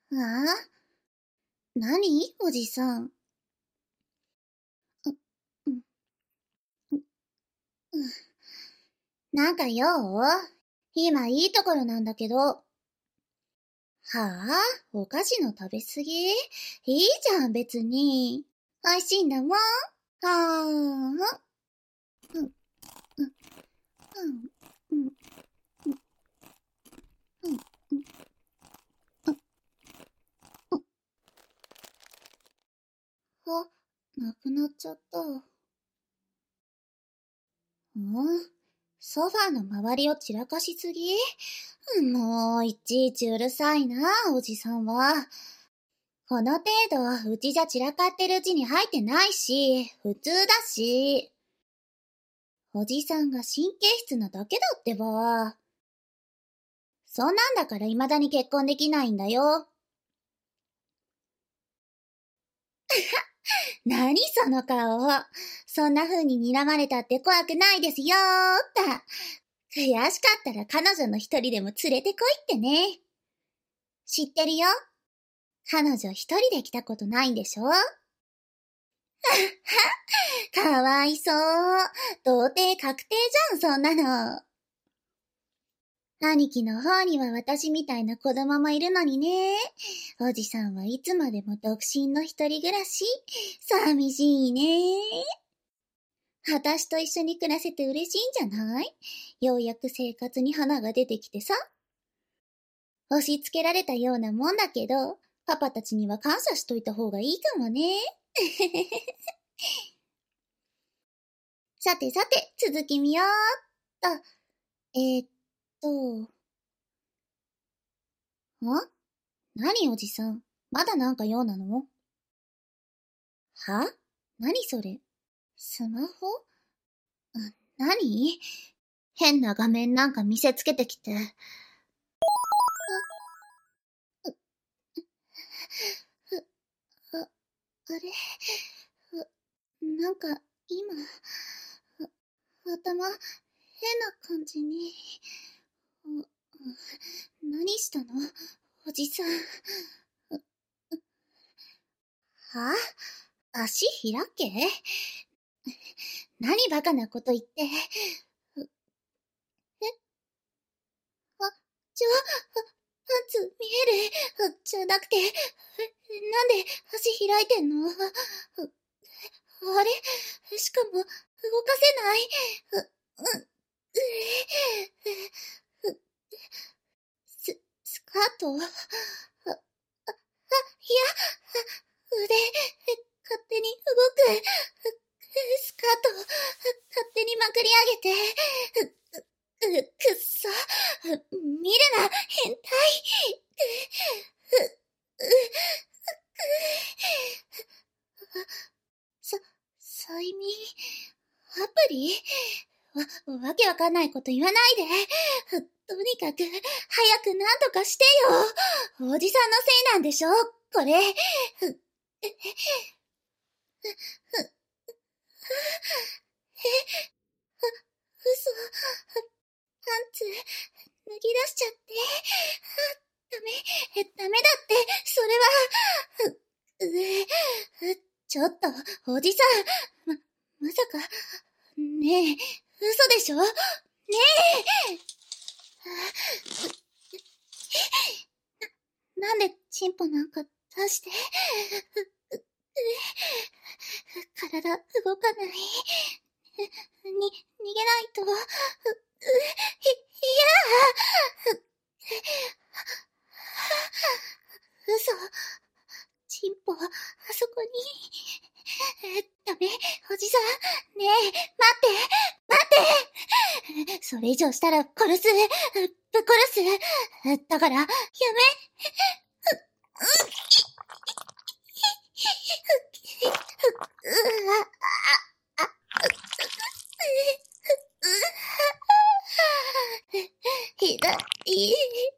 ああ、何おじさん。うん、なんか用？今いいところなんだけど。はあ？お菓子の食べすぎ？いいじゃん、別に。美味しいんだもん。はあ、うん、うん、うん、うん、うん、うん、うん、あ、なくなっちゃった。ソファーの周りを散らかしすぎ？もう、いちいちうるさいな、おじさんは。この程度、うちじゃ散らかってるうちに入ってないし、普通だし。おじさんが神経質なだけだってば。そんなんだから未だに結婚できないんだよ。何その顔。そんな風に睨まれたって怖くないですよーった。悔しかったら彼女の一人でも連れてこいってね。知ってるよ。彼女一人で来たことないんでしょ？かわいそう。童貞確定じゃん、そんなの。兄貴の方には私みたいな子供もいるのにね。おじさんはいつまでも独身の一人暮らし。寂しいね。私と一緒に暮らせて嬉しいんじゃない？ようやく生活に花が出てきてさ。押し付けられたようなもんだけど、パパたちには感謝しといた方がいいかもね。さてさて、続き見ようっと。えー、っと、何おじさん。まだなんか用なの？は？何それ？スマホ？何？変な画面なんか見せつけてきて。あ、あれ？なんか、今、頭、変な感じに。何したの？おじさん。は？足開け？何バカなこと言って。あ、パンツ見える？じゃなくて、なんで足開いてんの？あれ？しかも、動かせない。スカート？いや、腕、勝手に動く。スカート、勝手にまくり上げて。くっそ。見るな、変態。催眠アプリ？わけわかんないこと言わないで。とにかく、早くなんとかしてよ。おじさんのせいなんでしょこれ。嘘。パンツ、脱ぎ出しちゃって。ダメだって、それは。ちょっと、おじさん。まさか、ねえ、嘘でしょ？ねえ！なんでチンポなんか出して。体動かない。逃げないと。嘘。チンポ、あそこに。ダメ、おじさん。ねえ、待って。それ以上したら殺す。ぶっ殺す。だから、やめ。ひどい。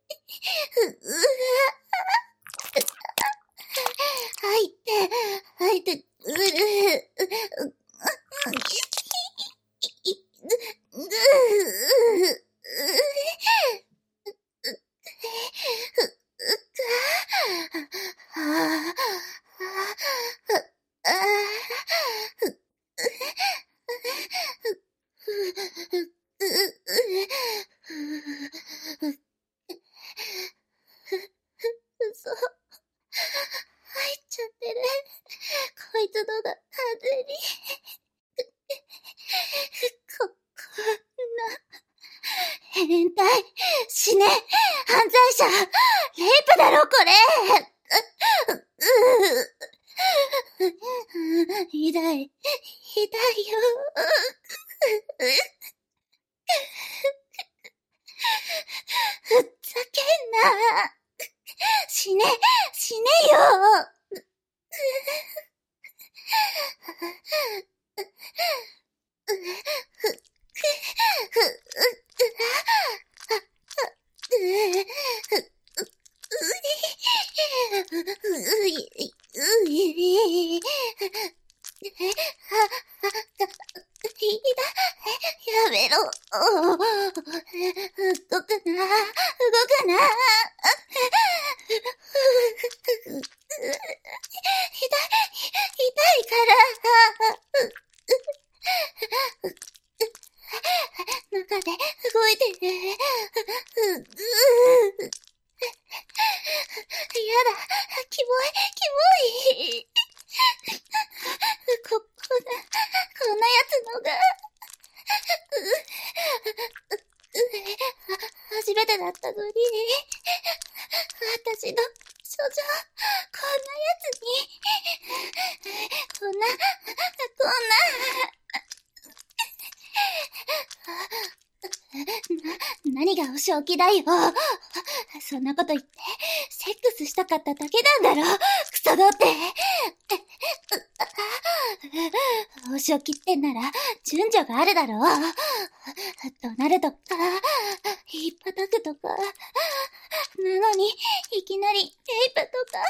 入って、 嘘。入っちゃってる。こいつのが完全に。こんな。変態。死ね。犯罪者。レイプだろ、これ。痛い。痛いよ。ふざけんな。死ね。死ねよ。やめろ。動くな。動くな。痛いから。中で動いてる。やだ。キモい。こんなやつのが。初めてだったのに。私の処女、こんなやつに。何がお仕置きだよ。そんなこと言って、セックスしたかっただけなんだろ。クソだって。お仕置きってんなら、順序があるだろ。怒鳴るとか、ひっぱたくとか。なのに、いきなり、レイプとか。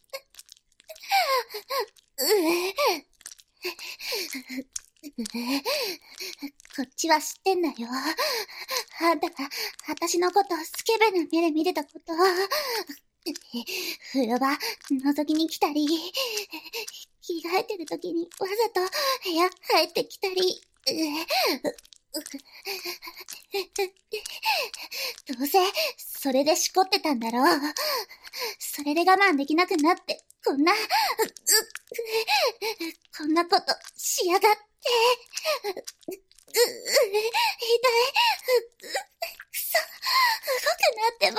こっちは知ってんだよ。あんたが、私のことスケベな目で見てたこと。風呂場、覗きに来たり、着替えてる時にわざと部屋入ってきたり。どうせ、それでしこってたんだろう。それで我慢できなくなって、こんなことしやがって。痛い。くそ。動くなってば。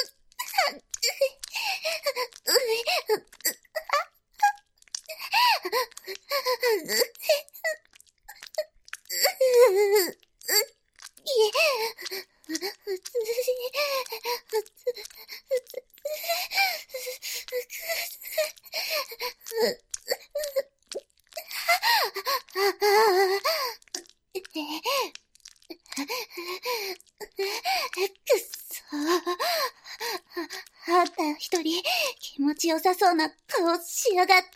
あんた一人気持ちよさそうな顔しやがって。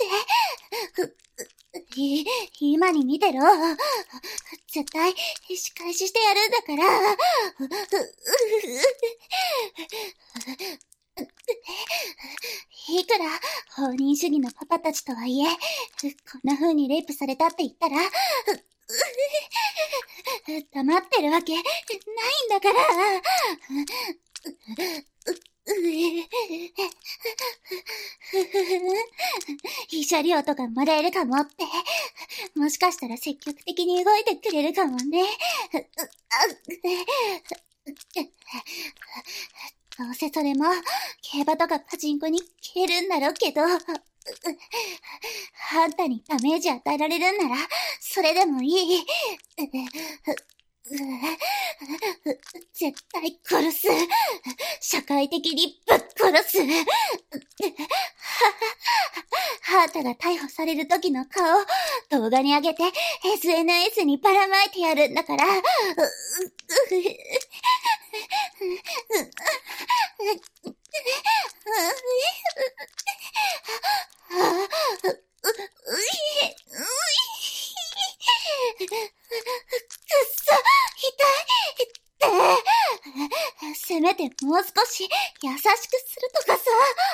今に見てろ。絶対仕返ししてやるんだから。いくら放任主義のパパたちとはいえ、こんな風にレイプされたって言ったら、黙ってるわけないんだから。慰謝料とかもらえるかもって。もしかしたら積極的に動いてくれるかもね。どうせそれも、競馬とかパチンコに消えるんだろうけど、あんたにダメージ与えられるんなら、それでもいい。絶対殺す。社会的にぶっ殺す。あんたが逮捕される時の顔、動画に上げて SNS にばらまいてやるんだから。せめてもう少し優しくするとかさ。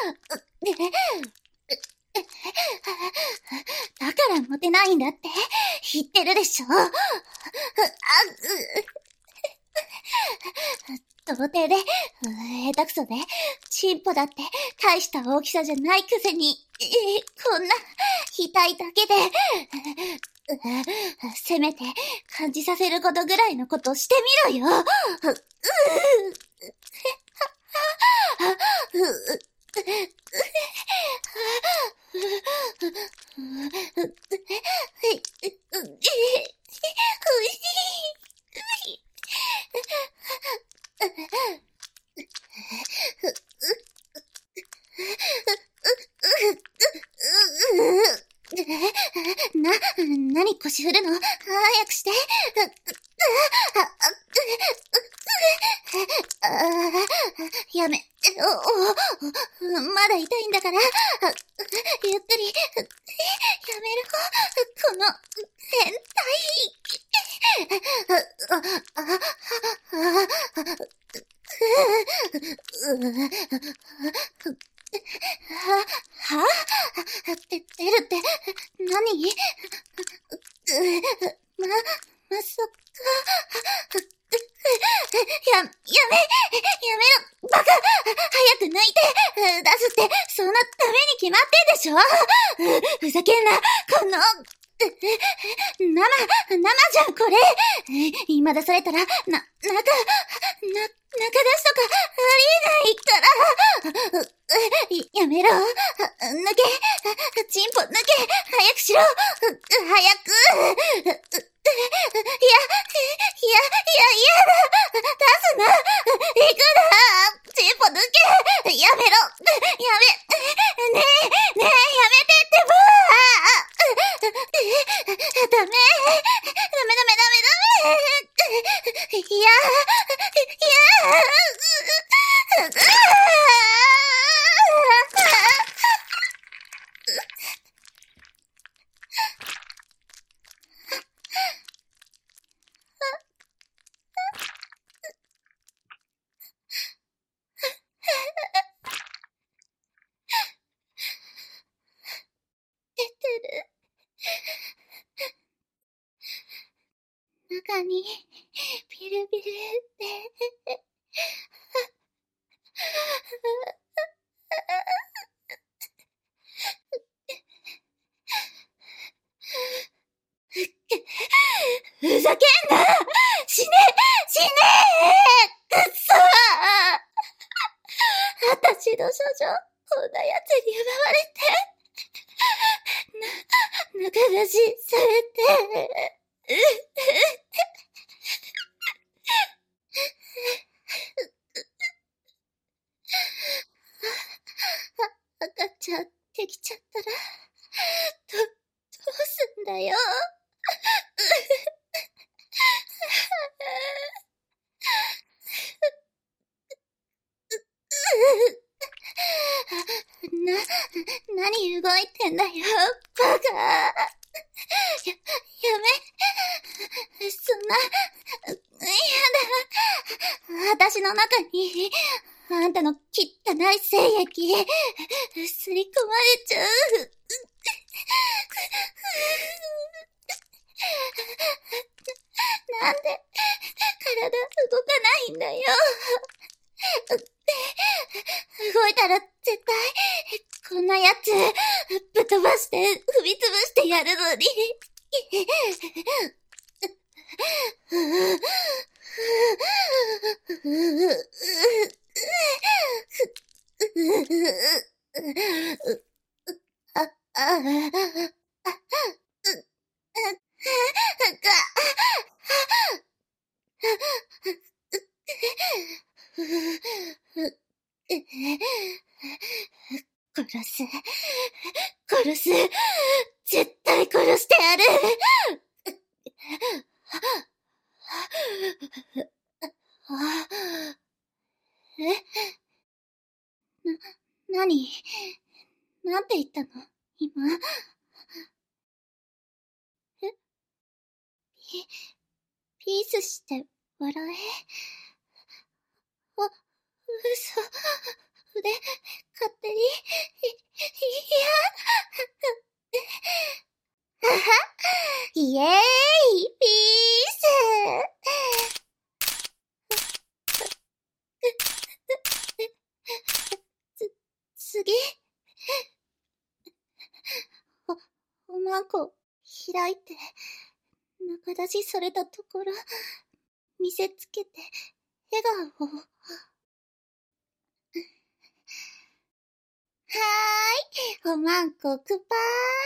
だからモテないんだって言ってるでしょ。 童貞で、下手くそで、チンポだって大した大きさじゃないくせに、こんな、額だけで、せめて感じさせることぐらいのことしてみろよ。何腰振るの？早くして。やめ、まだ痛いんだから、ゆっくり、やめるこの、変態。出るって、何？まさか。やめろ、バカ！早く抜いて、出すって、そんなために決まってんでしょ？ふざけんな、この、生じゃん、これ！今出されたら、中出しとか、ありえないから！やめろ！抜け！チンポ抜け！早くしろ！早く！嫌だ！出すな！行くな！チンポ抜け！やめろ！ねえ、やめてってば！ダメ！出てる。中に、ビルビルって。ふざけんな！死ね！くっそー！私の処女、こんな奴に奪われて、中出しされて、赤ちゃんできちゃったら、どうすんだよ。何動いてんだよ、バカ。やめ。そんな、やだ。私の中に、あんたの汚い精液、すり込まれちゃう。なんで、体動かないんだよ。動いたら絶対、こんなやつ、ぶっ飛ばして、踏みつぶしてやるのに。殺す。絶対殺してやる。何？なんて言ったの？今。ピースして笑え。嘘。腕、勝手に、イエーイ、ピース。 次。おまんこ、開いて、中出しされたところ、見せつけて、笑顔を。はーい、おまんこくぱ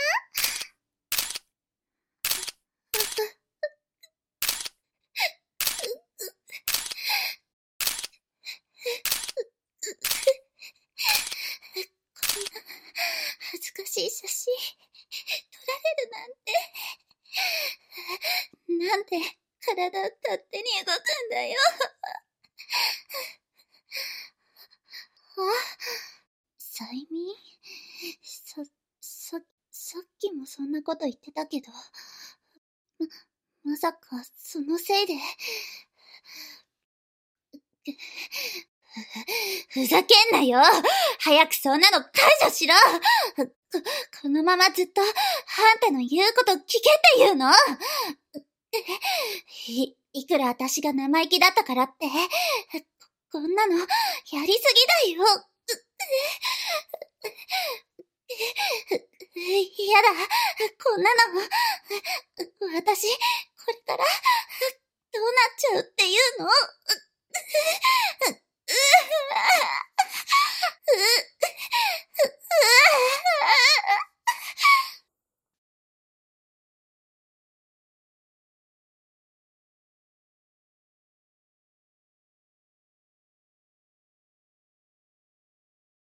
恥ずかしい写真、撮られるなんて。なんで体勝手に動くんだよ。催眠？さっきもそんなこと言ってたけど、まさかそのせいで。ふざけんなよ！早くそんなの解除しろ！このままずっと、あんたの言うこと聞けって言うの？いくら私が生意気だったからって、こんなの、やりすぎだよ。やだ、こんなの、私、これから、どうなっちゃうっていうの？